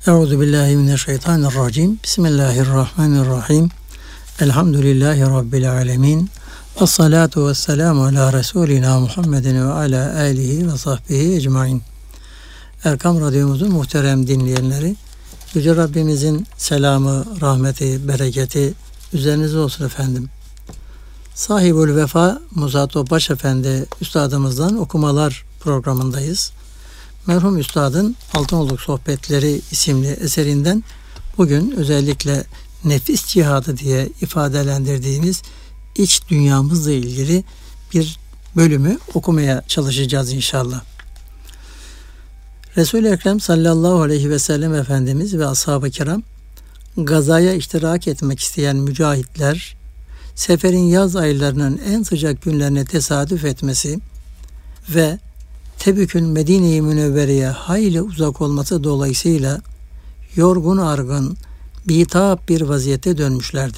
Euzubillahimineşşeytanirracim. Bismillahirrahmanirrahim. Elhamdülillahi Rabbil alemin. Esselatu vesselamu ala Resulina Muhammedin ve ala alihi ve sahbihi ecmain. Erkam Radyomuzun muhterem dinleyenleri, Yüce Rabbimizin selamı, rahmeti, bereketi üzerinize olsun efendim. Sahibül Vefa Musa Topbaş Efendi Üstadımızdan okumalar programındayız. Merhum Üstad'ın Altınoluk Sohbetleri isimli eserinden bugün özellikle nefis cihadı diye ifadelendirdiğimiz iç dünyamızla ilgili bir bölümü okumaya çalışacağız inşallah. Resul-i Ekrem sallallahu aleyhi ve sellem Efendimiz ve ashab-ı kiram gazaya iştirak etmek isteyen mücahitler, seferin yaz aylarının en sıcak günlerine tesadüf etmesi ve Tebük'ün Medine-i Münevvere'ye hayli uzak olması dolayısıyla yorgun argın, bitap bir vaziyette dönmüşlerdi.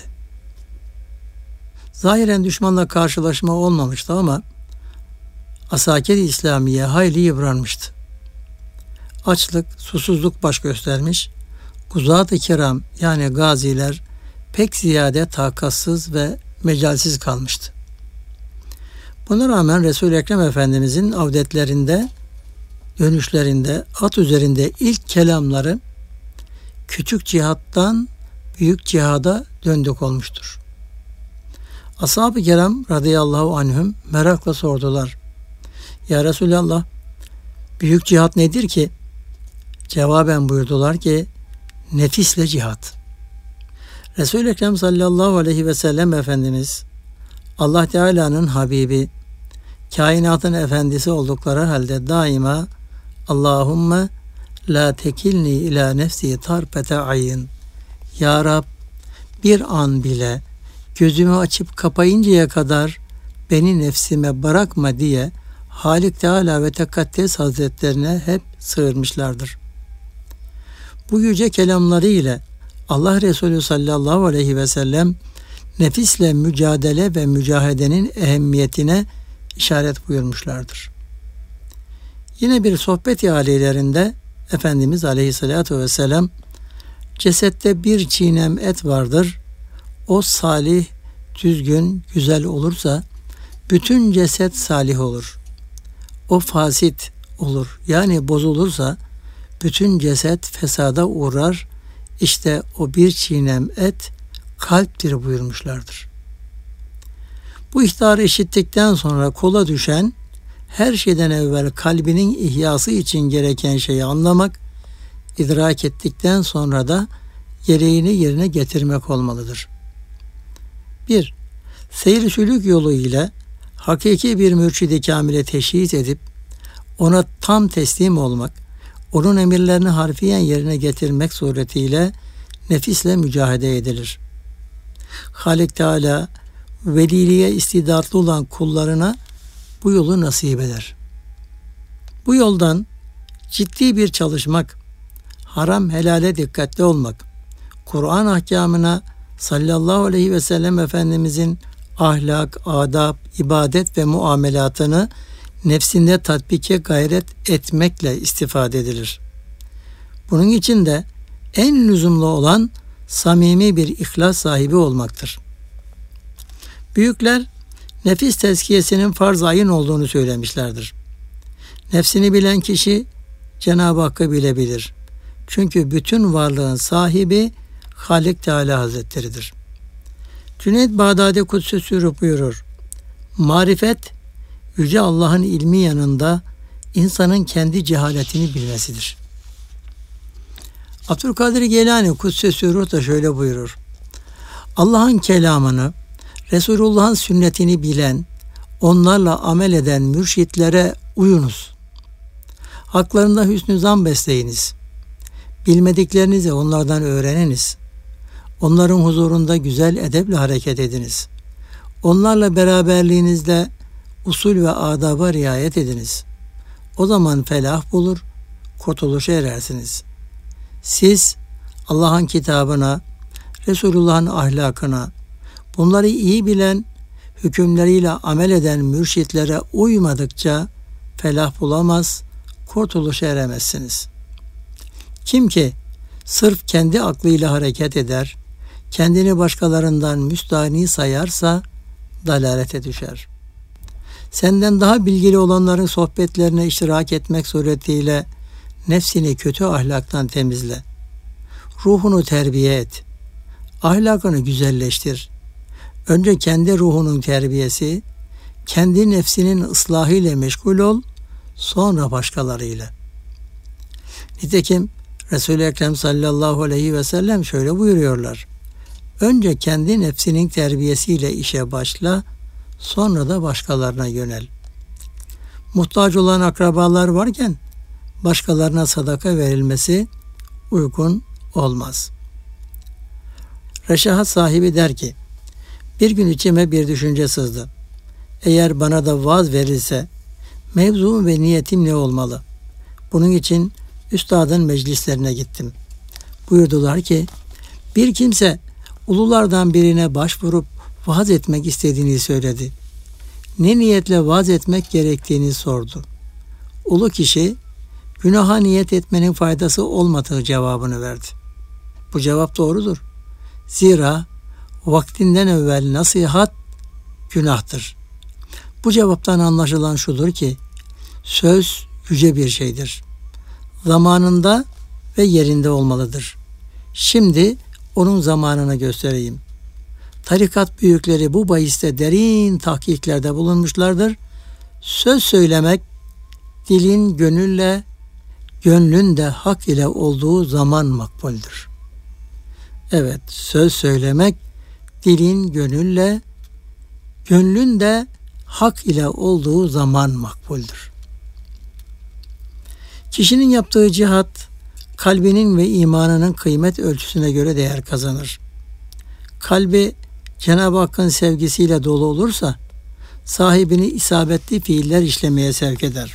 Zahiren düşmanla karşılaşma olmamıştı ama Asakir-i İslamiye hayli yıpranmıştı. Açlık, susuzluk baş göstermiş, Guzat-ı Kiram yani gaziler pek ziyade takatsız ve mecalsiz kalmıştı. Buna rağmen Resul-i Ekrem Efendimizin avdetlerinde, dönüşlerinde, at üzerinde ilk kelamları küçük cihattan büyük cihada döndük olmuştur. Ashab-ı kiram radıyallahu anhüm merakla sordular. Ya Resulallah, büyük cihat nedir ki? Cevaben buyurdular ki, nefisle cihat. Resul-i Ekrem sallallahu aleyhi ve sellem Efendimiz, Allah Teala'nın Habibi, kainatın efendisi oldukları halde daima Allahümme la tekilni ila nefsi tarfete ayın. Ya Rab, bir an bile gözümü açıp kapayıncaya kadar beni nefsime bırakma diye Halik Teala ve Tekaddes Hazretlerine hep sığırmışlardır. Bu yüce kelamları ile Allah Resulü sallallahu aleyhi ve sellem nefisle mücadele ve mücahedenin ehemmiyetine işaret buyurmuşlardır. Yine bir sohbet-i âlilerinde Efendimiz aleyhissalatu vesselam, cesette bir çiğnem et vardır, o salih, düzgün, güzel olursa bütün ceset salih olur. O fasit olur, yani bozulursa bütün ceset fesada uğrar, işte o bir çiğnem et kalptir buyurmuşlardır. Bu ihtarı işittikten sonra kola düşen, her şeyden evvel kalbinin ihyası için gereken şeyi anlamak, idrak ettikten sonra da gereğini yerine getirmek olmalıdır. 1. Seyir sülük yolu ile hakiki bir mürşid-i kamile teşhis edip, ona tam teslim olmak, onun emirlerini harfiyen yerine getirmek suretiyle nefisle mücadele edilir. Halik Teala veliliğe istidatlı olan kullarına bu yolu nasip eder. Bu yoldan ciddi bir çalışmak, haram helale dikkatli olmak, Kur'an ahkamına sallallahu aleyhi ve sellem Efendimizin ahlak, adab, ibadet ve muamelatını nefsinde tatbike gayret etmekle istifade edilir. Bunun için de en lüzumlu olan samimi bir ihlas sahibi olmaktır. Büyükler nefis tezkiyesinin farz-ı ayın olduğunu söylemişlerdir. Nefsini bilen kişi Cenab-ı Hakk'ı bilebilir. Çünkü bütün varlığın sahibi Halik Teala Hazretleridir. Cüneyd Bağdadi Kudsü Sürü buyurur. Marifet, Yüce Allah'ın ilmi yanında insanın kendi cehaletini bilmesidir. Abdülkadir Geylani Kudsü Sürü da şöyle buyurur. Allah'ın kelamını, Resulullah'ın sünnetini bilen, onlarla amel eden mürşitlere uyunuz. Haklarında hüsnü zan besleyiniz. Bilmediklerinizi onlardan öğreniniz. Onların huzurunda güzel edeple hareket ediniz. Onlarla beraberliğinizde usul ve adaba riayet ediniz. O zaman felah bulur, kurtuluşa erersiniz. Siz Allah'ın kitabına, Resulullah'ın ahlakına, bunları iyi bilen, hükümleriyle amel eden mürşitlere uymadıkça felah bulamaz, kurtuluşa eremezsiniz. Kim ki sırf kendi aklıyla hareket eder, kendini başkalarından müstahni sayarsa dalalete düşer. Senden daha bilgili olanların sohbetlerine iştirak etmek suretiyle nefsini kötü ahlaktan temizle. Ruhunu terbiye et. Ahlakını güzelleştir. Önce kendi ruhunun terbiyesi, kendi nefsinin ıslahıyla meşgul ol, sonra başkalarıyla. Nitekim Resul-i Ekrem sallallahu aleyhi ve sellem şöyle buyuruyorlar. Önce kendi nefsinin terbiyesiyle işe başla, sonra da başkalarına yönel. Muhtaç olan akrabalar varken başkalarına sadaka verilmesi uygun olmaz. Reşahat sahibi der ki, bir gün içime bir düşünce sızdı. Eğer bana da vaaz verilse, mevzum ve niyetim ne olmalı? Bunun için üstadın meclislerine gittim. Buyurdular ki, bir kimse ululardan birine başvurup vaaz etmek istediğini söyledi. Ne niyetle vaaz etmek gerektiğini sordu. Ulu kişi, günaha niyet etmenin faydası olmadığı cevabını verdi. Bu cevap doğrudur. Zira vaktinden evvel nasihat günahtır. Bu cevaptan anlaşılan şudur ki, söz yüce bir şeydir. Zamanında ve yerinde olmalıdır. Şimdi onun zamanını göstereyim. Tarikat büyükleri bu bahiste derin tahkiklerde bulunmuşlardır. Söz söylemek, dilin gönülle, gönlün de hak ile olduğu zaman makbuldür. Evet, söz söylemek, dilin gönülle, gönlün de hak ile olduğu zaman makbuldür. Kişinin yaptığı cihat, kalbinin ve imanının kıymet ölçüsüne göre değer kazanır. Kalbi Cenab-ı Hakk'ın sevgisiyle dolu olursa, sahibini isabetli fiiller işlemeye sevk eder.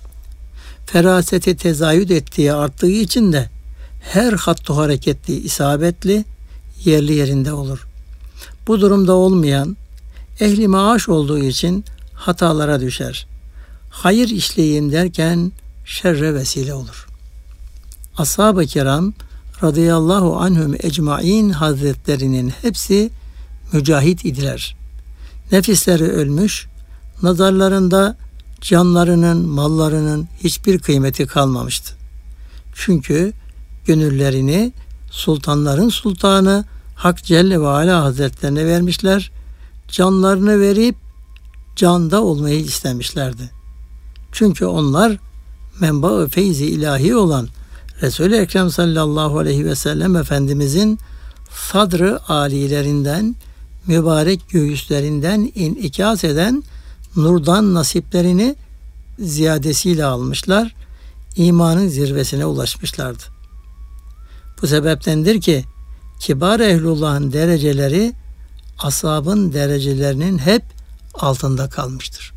Feraseti tezayüd ettiği arttığı için de her hattu hareketli, isabetli, yerli yerinde olur. Bu durumda olmayan, ehli maaş olduğu için hatalara düşer. Hayır işleyeyim derken şerre vesile olur. Ashab-ı kiram radıyallahu anhum ecmaîn hazretlerinin hepsi mücahit idiler. Nefisleri ölmüş, nazarlarında canlarının, mallarının hiçbir kıymeti kalmamıştı. Çünkü gönüllerini sultanların sultanı Hak Celle ve Ala Hazretlerine vermişler, canlarını verip canda olmayı istemişlerdi. Çünkü onlar menba-ı feyzi ilahi olan Resul-i Ekrem sallallahu aleyhi ve sellem Efendimizin sadr-ı âlilerinden, mübarek göğüslerinden inikas eden nurdan nasiplerini ziyadesiyle almışlar, imanın zirvesine ulaşmışlardı. Bu sebeptendir ki kibar ehlullah'ın dereceleri ashabın derecelerinin hep altında kalmıştır.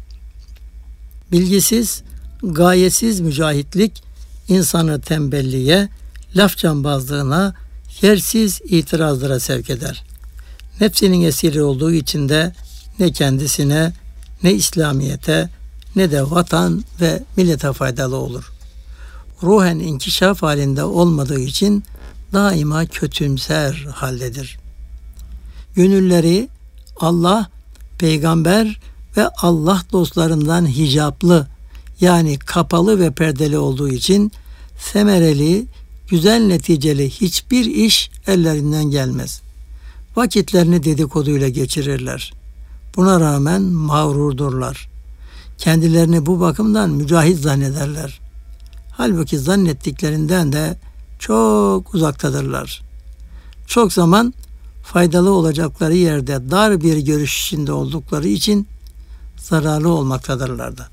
Bilgisiz, gayetsiz mücahitlik insanı tembelliğe, laf cambazlığına, yersiz itirazlara sevk eder. Nefsinin esiri olduğu için de ne kendisine, ne İslamiyete, ne de vatan ve millete faydalı olur. Ruhen inkişaf halinde olmadığı için daima kötümser haldedir. Gönülleri Allah, peygamber ve Allah dostlarından hicaplı, yani kapalı ve perdeli olduğu için semereli, güzel neticeli hiçbir iş ellerinden gelmez. Vakitlerini dedikoduyla geçirirler. Buna rağmen mağrurdurlar. Kendilerini bu bakımdan mücahit zannederler. Halbuki zannettiklerinden de çok uzaktadırlar. Çok zaman faydalı olacakları yerde dar bir görüş içinde oldukları için zararlı olmaktadırlar da.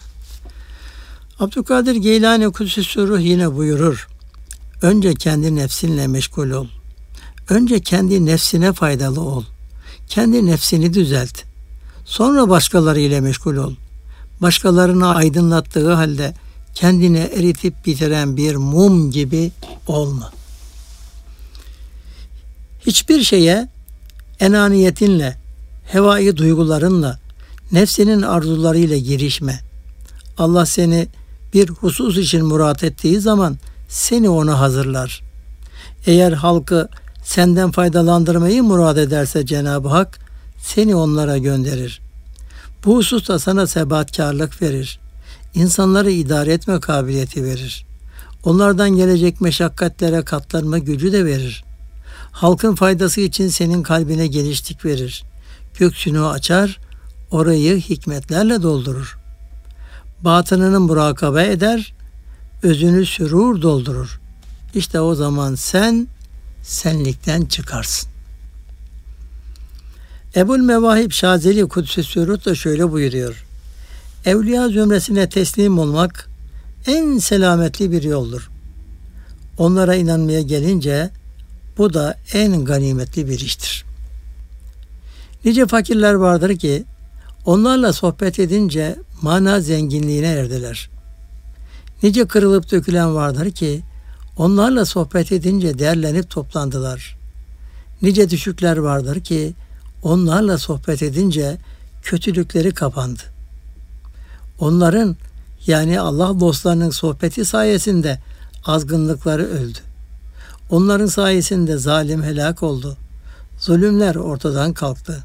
Abdülkadir Geylani Kudüs-i Ruh yine buyurur. Önce kendi nefsinle meşgul ol. Önce kendi nefsine faydalı ol. Kendi nefsini düzelt. Sonra başkaları ile meşgul ol. Başkalarını aydınlattığı halde kendini eritip bitiren bir mum gibi olma. Hiçbir şeye enaniyetinle, hevai duygularınla, nefsinin arzularıyla girişme. Allah seni bir husus için murat ettiği zaman seni ona hazırlar. Eğer halkı senden faydalandırmayı murad ederse Cenab-ı Hak seni onlara gönderir. Bu hususta sana sebatkarlık verir. İnsanları idare etme kabiliyeti verir. Onlardan gelecek meşakkatlere katlanma gücü de verir. Halkın faydası için senin kalbine genişlik verir. Göksünü açar, orayı hikmetlerle doldurur. Batınını murakabe eder, özünü sürur doldurur. İşte o zaman sen senlikten çıkarsın. Ebul Mevahib Şazeli Kudüs-i Sürut da şöyle buyuruyor. Evliya zümresine teslim olmak en selametli bir yoldur. Onlara inanmaya gelince bu da en ganimetli bir iştir. Nice fakirler vardır ki onlarla sohbet edince mana zenginliğine erdiler. Nice kırılıp dökülen vardır ki onlarla sohbet edince derlenip toplandılar. Nice düşükler vardır ki onlarla sohbet edince kötülükleri kapandı. Onların yani Allah dostlarının sohbeti sayesinde azgınlıkları öldü. Onların sayesinde zalim helak oldu. Zulümler ortadan kalktı.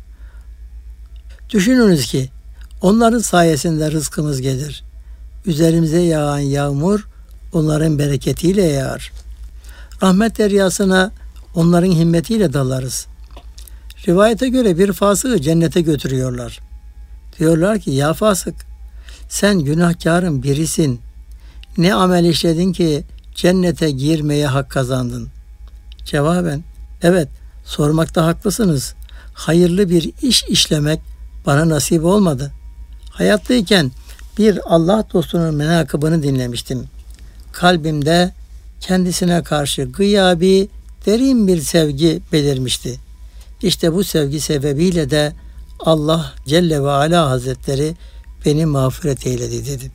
Düşününüz ki onların sayesinde rızkımız gelir. Üzerimize yağan yağmur onların bereketiyle yağar. Rahmet deryasına onların himmetiyle dalarız. Rivayete göre bir fasığı cennete götürüyorlar. Diyorlar ki ya fasık sen günahkarın birisin. Ne amel işledin ki cennete girmeye hak kazandın? Cevaben evet sormakta haklısınız. Hayırlı bir iş işlemek bana nasip olmadı. Hayattayken bir Allah dostunun menakıbını dinlemiştim. Kalbimde kendisine karşı gıyabi derin bir sevgi belirmişti. İşte bu sevgi sebebiyle de Allah Celle ve Ala Hazretleri beni mağfiret eyledi dedi.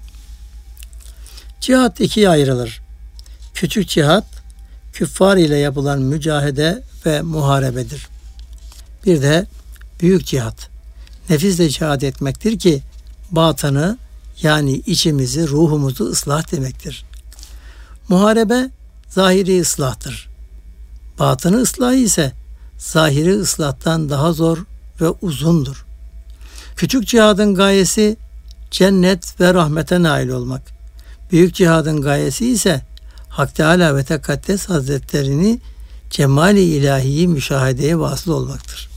Cihat ikiye ayrılır. Küçük cihat, küffar ile yapılan mücahede ve muharebedir. Bir de büyük cihat, nefisle cihad etmektir ki batını yani içimizi, ruhumuzu ıslah demektir. Muharebe zahiri ıslahtır. Batını ıslah ise zahiri ıslahtan daha zor ve uzundur. Küçük cihadın gayesi cennet ve rahmete nail olmak. Büyük cihadın gayesi ise Hak Teâlâ ve Tekaddes Hazretlerini cemali ilahiyi müşahedeye vasıl olmaktır.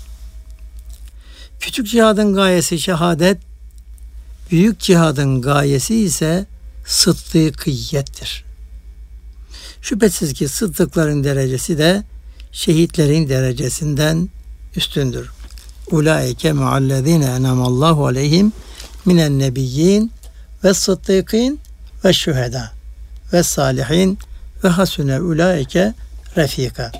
Küçük cihadın gayesi şehadet, büyük cihadın gayesi ise sıddıkiyettir. Şüphesiz ki sıddıkların derecesi de şehitlerin derecesinden üstündür. Ulaike muallezine enamallahu aleyhim minen nebiyyin ve sıddıkîn ve şühedâ ve salihin ve hasune ulaike refika.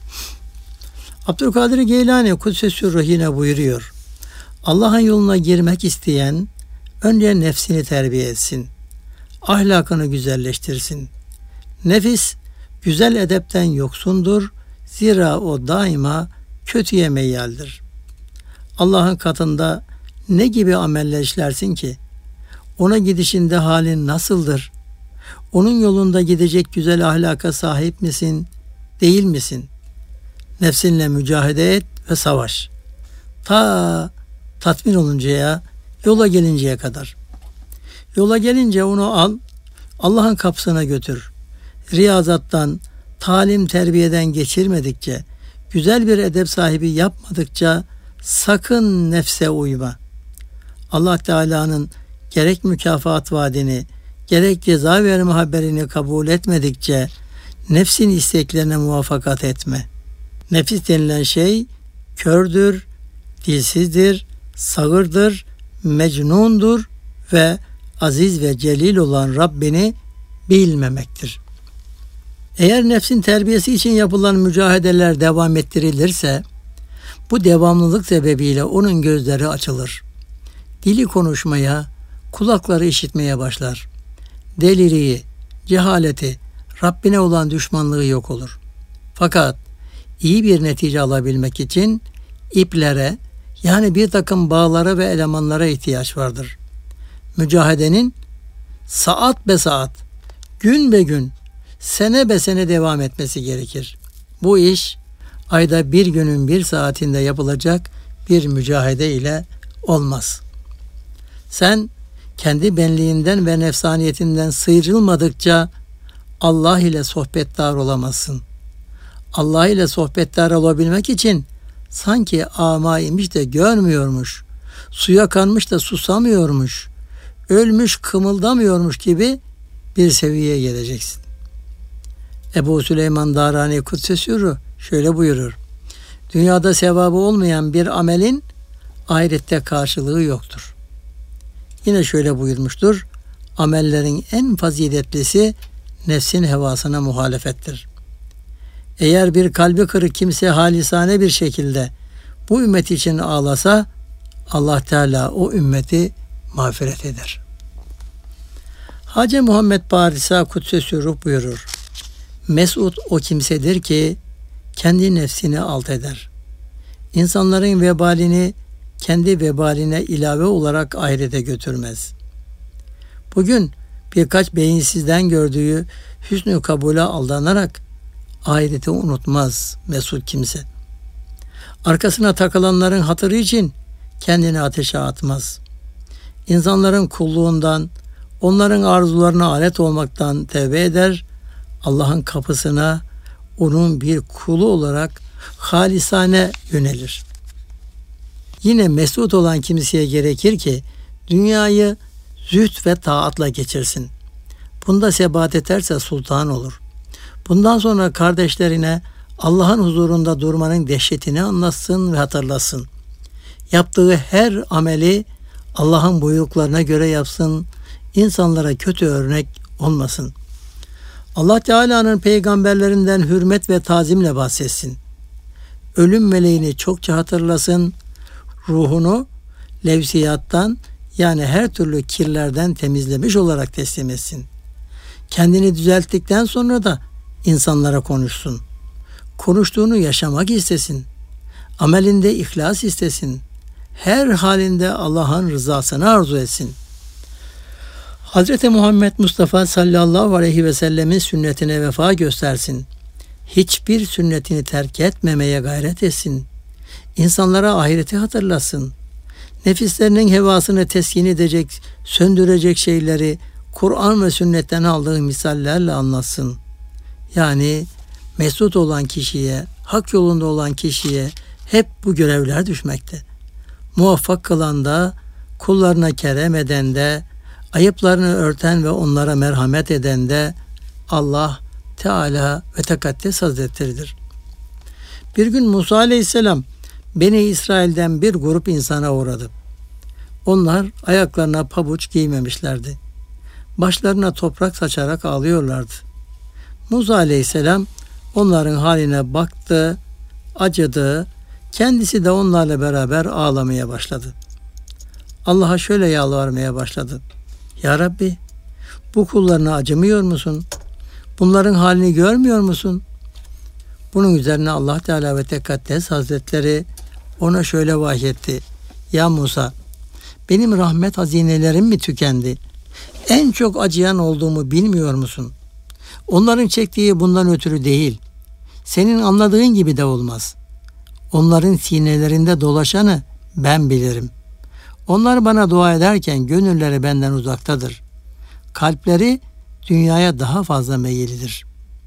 Abdülkadir Geylani Kudüs-i Sürruh yine buyuruyor. Allah'ın yoluna girmek isteyen önce nefsini terbiye etsin. Ahlakını güzelleştirsin. Nefis güzel edepten yoksundur. Zira o daima kötüye meyyaldir. Allah'ın katında ne gibi ameller işlersin ki? Ona gidişinde halin nasıldır? Onun yolunda gidecek güzel ahlaka sahip misin, değil misin? Nefsinle mücadele et ve savaş. Ta tatmin oluncaya, yola gelinceye kadar. Yola gelince onu al, Allah'ın kapısına götür. Riyazattan, talim terbiyeden geçirmedikçe, güzel bir edep sahibi yapmadıkça sakın nefse uyma. Allah Teala'nın gerek mükafat vaadini, gerek ceza verme haberini kabul etmedikçe nefsin isteklerine muvaffakat etme. Nefis denilen şey kördür, dilsizdir, sağırdır, mecnundur ve aziz ve celil olan Rabbini bilmemektir. Eğer nefsin terbiyesi için yapılan mücadeler devam ettirilirse, bu devamlılık sebebiyle onun gözleri açılır. Dili konuşmaya, kulakları işitmeye başlar. Deliliği, cehaleti, Rabbine olan düşmanlığı yok olur. Fakat iyi bir netice alabilmek için iplere, yani bir takım bağlara ve elemanlara ihtiyaç vardır. Mücahedenin saat be saat, gün be gün, sene be sene devam etmesi gerekir. Bu iş ayda bir günün bir saatinde yapılacak bir mücahede ile olmaz. Sen kendi benliğinden ve nefsaniyetinden sıyrılmadıkça Allah ile sohbetdar olamazsın. Allah ile sohbetdar olabilmek için sanki amaymış da görmüyormuş, suya kanmış da susamıyormuş, ölmüş kımıldamıyormuş gibi bir seviyeye geleceksin. Ebu Süleyman Darani Kudsesürrü şöyle buyurur: dünyada sevabı olmayan bir amelin ahirette karşılığı yoktur. Yine şöyle buyurmuştur: amellerin en faziletlisi nefsin hevasına muhalefettir. Eğer bir kalbi kırık kimse halisane bir şekilde bu ümmet için ağlasa, Allah Teala o ümmeti mağfiret eder. Hacı Muhammed Barisa Kudsesürrü buyurur: mes'ud o kimsedir ki kendi nefsini alt eder. İnsanların vebalini kendi vebaline ilave olarak ahirete götürmez. Bugün birkaç beyinsizden gördüğü hüsnü kabule aldanarak ahireti unutmaz mesut kimse. Arkasına takılanların hatırı için kendini ateşe atmaz. İnsanların kulluğundan, onların arzularına alet olmaktan tevbe eder, Allah'ın kapısına onun bir kulu olarak halisane yönelir. Yine mesut olan kimseye gerekir ki dünyayı zühd ve taatla geçirsin. Bunda sebat ederse sultan olur. Bundan sonra kardeşlerine Allah'ın huzurunda durmanın dehşetini anlatsın ve hatırlasın. Yaptığı her ameli Allah'ın buyruklarına göre yapsın, insanlara kötü örnek olmasın. Allah Teala'nın peygamberlerinden hürmet ve tazimle bahsetsin. Ölüm meleğini çokça hatırlasın, ruhunu levsiyattan yani her türlü kirlerden temizlemiş olarak teslim etsin. Kendini düzelttikten sonra da insanlara konuşsun. Konuştuğunu yaşamak istesin. Amelinde ihlas istesin. Her halinde Allah'ın rızasını arzu etsin. Hz. Muhammed Mustafa sallallahu aleyhi ve sellemin sünnetine vefa göstersin. Hiçbir sünnetini terk etmemeye gayret etsin. İnsanlara ahireti hatırlasın. Nefislerinin hevasını teskin edecek, söndürecek şeyleri Kur'an ve sünnetten aldığı misallerle anlatsın. Yani mesut olan kişiye, hak yolunda olan kişiye hep bu görevler düşmekte. Muvaffak kılan da, kullarına kerem eden de, ayıplarını örten ve onlara merhamet eden de Allah Teala ve Tekaddes Hazretleri'dir. Bir gün Musa Aleyhisselam Beni İsrail'den bir grup insana uğradı. Onlar ayaklarına pabuç giymemişlerdi. Başlarına toprak saçarak ağlıyorlardı. Musa Aleyhisselam onların haline baktı, acıdı, kendisi de onlarla beraber ağlamaya başladı. Allah'a şöyle yalvarmaya başladı: Ya Rabbi, bu kullarına acımıyor musun? Bunların halini görmüyor musun? Bunun üzerine Allah Teala ve Tekaddes Hazretleri ona şöyle vahyetti: Ya Musa, benim rahmet hazinelerim mi tükendi? En çok acıyan olduğumu bilmiyor musun? Onların çektiği bundan ötürü değil. Senin anladığın gibi de olmaz. Onların sinelerinde dolaşanı ben bilirim. Onlar bana dua ederken gönülleri benden uzaktadır. Kalpleri dünyaya daha fazla meyillidir.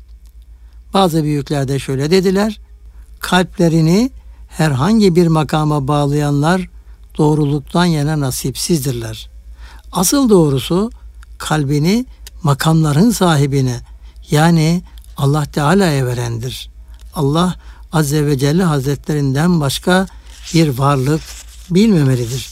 Bazı büyükler de şöyle dediler: kalplerini herhangi bir makama bağlayanlar doğruluktan yana nasipsizdirler. Asıl doğrusu kalbini makamların sahibine, yani Allah Teala'ya verendir. Allah Azze ve Celle Hazretlerinden başka bir varlık bilmemelidir.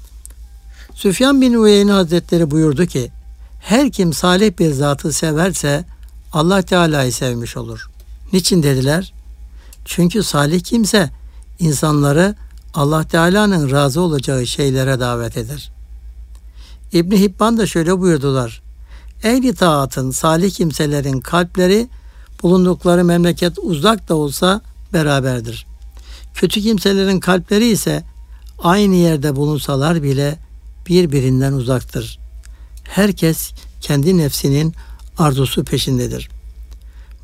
Süfyan bin Uyeyne Hazretleri buyurdu ki, her kim salih bir zatı severse Allah Teala'yı sevmiş olur. Niçin dediler? Çünkü salih kimse insanları Allah Teala'nın razı olacağı şeylere davet eder. İbn Hibban da şöyle buyurdular: ehli taatın, salih kimselerin kalpleri bulundukları memleket uzak da olsa beraberdir. Kötü kimselerin kalpleri ise aynı yerde bulunsalar bile birbirinden uzaktır. Herkes kendi nefsinin arzusu peşindedir.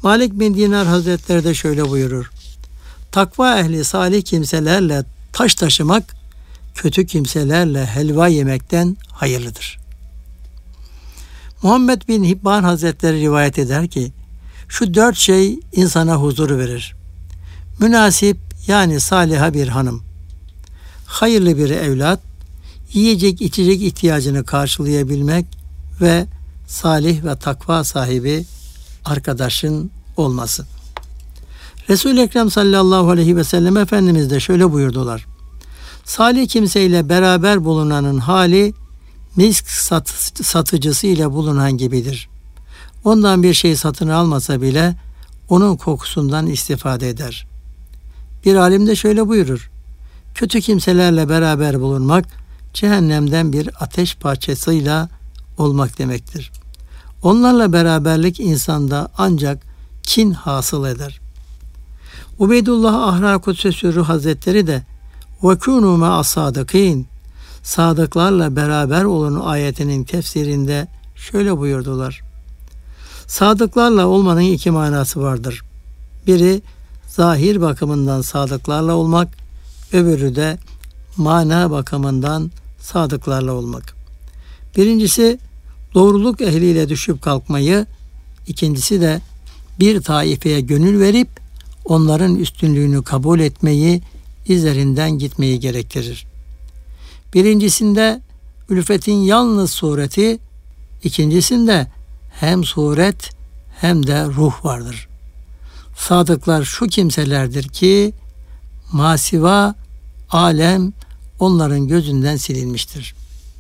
Malik bin Dinar Hazretleri de şöyle buyurur. Takva ehli salih kimselerle taş taşımak, kötü kimselerle helva yemekten hayırlıdır. Muhammed bin Hibban Hazretleri rivayet eder ki, şu 4 şey insana huzur verir. Münasip yani saliha bir hanım, hayırlı bir evlat, yiyecek içecek ihtiyacını karşılayabilmek ve salih ve takva sahibi arkadaşın olması. Resul-i Ekrem sallallahu aleyhi ve sellem Efendimiz de şöyle buyurdular. Salih kimseyle beraber bulunanın hali misk satıcısı ile bulunan gibidir. Ondan bir şey satın almasa bile onun kokusundan istifade eder. Bir alim de şöyle buyurur. Kötü kimselerle beraber bulunmak cehennemden bir ateş parçasıyla olmak demektir. Onlarla beraberlik insanda ancak kin hasıl eder. Ubeydullah Ahra Kudüs'e Sürrü Hazretleri de وَكُونُوا مَا الصَّادِقِينَ sadıklarla beraber olun ayetinin tefsirinde şöyle buyurdular. Sadıklarla olmanın 2 manası vardır. Biri zahir bakımından sadıklarla olmak, öbürü de mana bakımından sadıklarla olmak. Birincisi doğruluk ehliyle düşüp kalkmayı, ikincisi de bir taifeye gönül verip onların üstünlüğünü kabul etmeyi, izlerinden gitmeyi gerektirir. Birincisinde ülfetin yalnız sureti, ikincisinde hem suret hem de ruh vardır. Sadıklar şu kimselerdir ki masiva alem onların gözünden silinmiştir.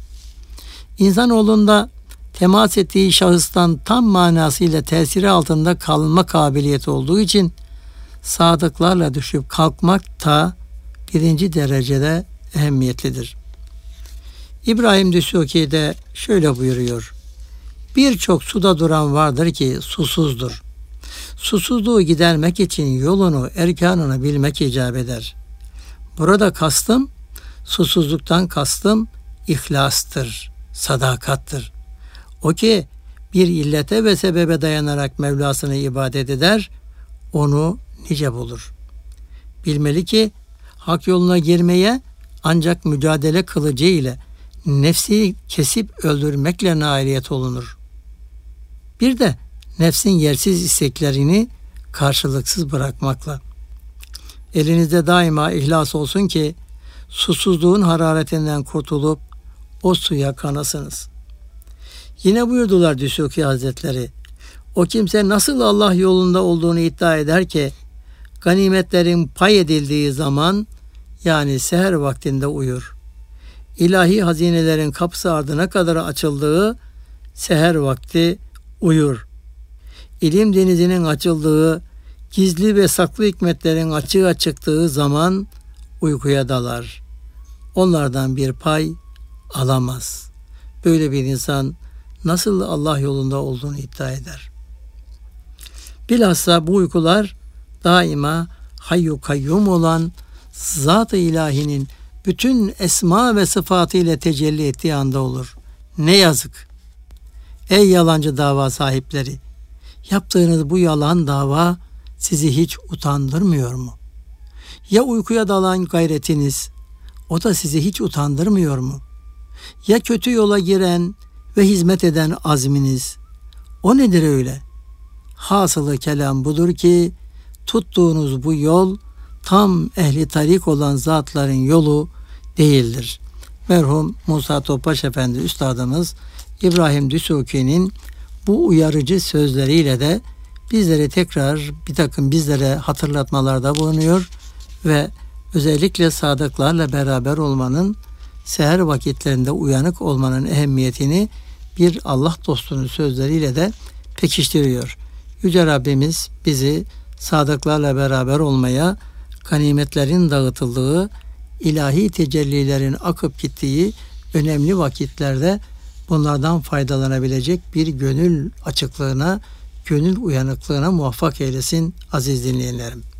İnsanoğlunda temas ettiği şahıstan tam manasıyla tesiri altında kalma kabiliyeti olduğu için sadıklarla düşüp kalkmak da 1. derecede ehemmiyetlidir. İbrahim Düsuki de şöyle buyuruyor. Birçok suda duran vardır ki susuzdur. Susuzluğu gidermek için yolunu, erkanını bilmek icap eder. Burada susuzluktan kastım ihlastır, sadakattır. O ki bir illete ve sebebe dayanarak Mevlasını ibadet eder, onu nice bulur. Bilmeli ki hak yoluna girmeye ancak mücadele kılıcı ile nefsi kesip öldürmekle nailiyet olunur. Bir de nefsin yersiz isteklerini karşılıksız bırakmakla. Elinizde daima ihlas olsun ki susuzluğun hararetinden kurtulup o suya kanasınız. Yine buyurdular Düsuki Hazretleri, o kimse nasıl Allah yolunda olduğunu iddia eder ki ganimetlerin pay edildiği zaman yani seher vaktinde uyur. İlahi hazinelerin kapısı ardına kadar açıldığı seher vakti uyur. İlim denizinin açıldığı, gizli ve saklı hikmetlerin açığa çıktığı zaman uykuya dalar. Onlardan bir pay alamaz. Böyle bir insan nasıl Allah yolunda olduğunu iddia eder? Bilhassa bu uykular daima hayyu kayyum olan Zat-ı İlahi'nin bütün esma ve sıfatı ile tecelli ettiği anda olur. Ne yazık! Ey yalancı dava sahipleri! Yaptığınız bu yalan dava sizi hiç utandırmıyor mu? Ya uykuya dalan gayretiniz, o da sizi hiç utandırmıyor mu? Ya kötü yola giren ve hizmet eden azminiz, o nedir öyle? Hasılı kelam budur ki, tuttuğunuz bu yol, tam ehli tarik olan zatların yolu değildir. Merhum Musa Topbaş Efendi Üstadımız İbrahim Düsuki'nin bu uyarıcı sözleriyle de bizlere tekrar bizlere hatırlatmalarda bulunuyor ve özellikle sadıklarla beraber olmanın, seher vakitlerinde uyanık olmanın ehemmiyetini bir Allah dostunun sözleriyle de pekiştiriyor. Yüce Rabbimiz bizi sadıklarla beraber olmaya, ganimetlerin dağıtıldığı, ilahi tecellilerin akıp gittiği önemli vakitlerde bunlardan faydalanabilecek bir gönül açıklığına, gönül uyanıklığına muvaffak eylesin aziz dinleyenlerim.